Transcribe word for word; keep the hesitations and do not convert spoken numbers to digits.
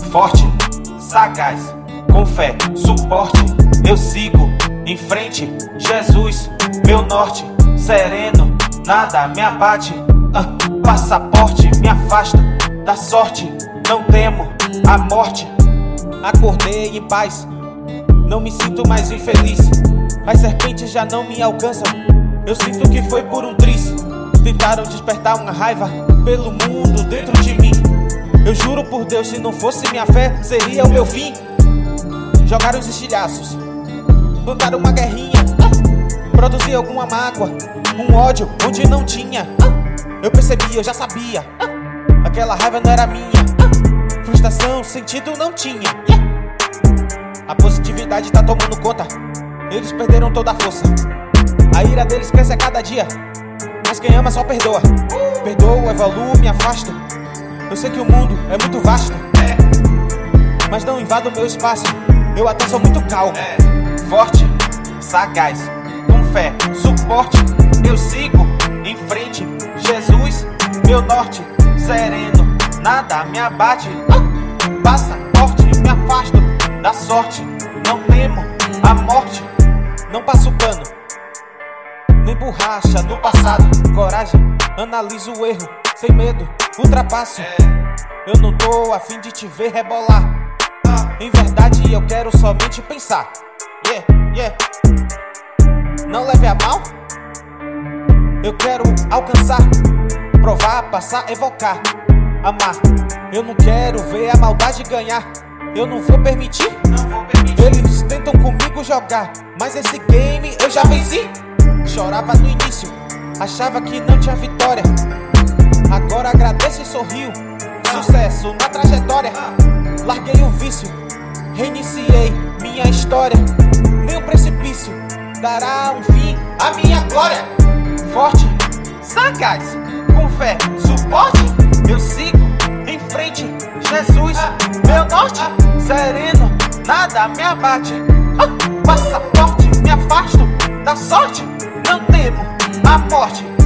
Forte, sagaz, com fé, suporte, eu sigo em frente. Jesus, meu norte, sereno, nada me abate. ah, Passaporte, me afasto da sorte, não temo a morte. Acordei em paz, não me sinto mais infeliz. As serpentes já não me alcançam, eu sinto que foi por um triz. Tentaram despertar uma raiva pelo mundo dentro de mim. Eu juro por Deus, se não fosse minha fé, seria o meu fim. Jogaram os estilhaços, plantaram uma guerrinha, produzir alguma mágoa, um ódio onde não tinha. Eu percebi, eu já sabia, aquela raiva não era minha. Frustração, sentido não tinha. A positividade tá tomando conta, eles perderam toda a força. A ira deles cresce a cada dia, mas quem ama só perdoa. Perdoo, evoluo, me afasto. Eu sei que o mundo é muito vasto, mas não invado o meu espaço, eu até sou muito calmo. Forte, sagaz, com fé, suporte, eu sigo em frente. Jesus, meu norte, sereno, nada me abate. Passaporte, me afasto da sorte, não temo a morte. Não passo pano, nem borracha no passado. Coragem, analiso o erro, sem medo, ultrapasso. Eu não tô a fim de te ver rebolar. Em verdade eu quero somente pensar. Yeah, yeah. Não leve a mal, eu quero alcançar, provar, passar, evocar, amar. Eu não quero ver a maldade ganhar, eu não vou permitir. Não vou permitir. Eles tentam comigo jogar, mas esse game eu já venci. Chorava no início, achava que não tinha vitória. Agora agradeço e sorrio, sucesso na trajetória. Larguei o vício, reiniciei minha história. Nem um precipício dará um fim à minha glória. Forte, sagaz, com fé, suporte, eu sigo em frente. Jesus, meu norte, sereno, nada me abate. ah, Passaporte, me afasto da sorte, não temo a morte.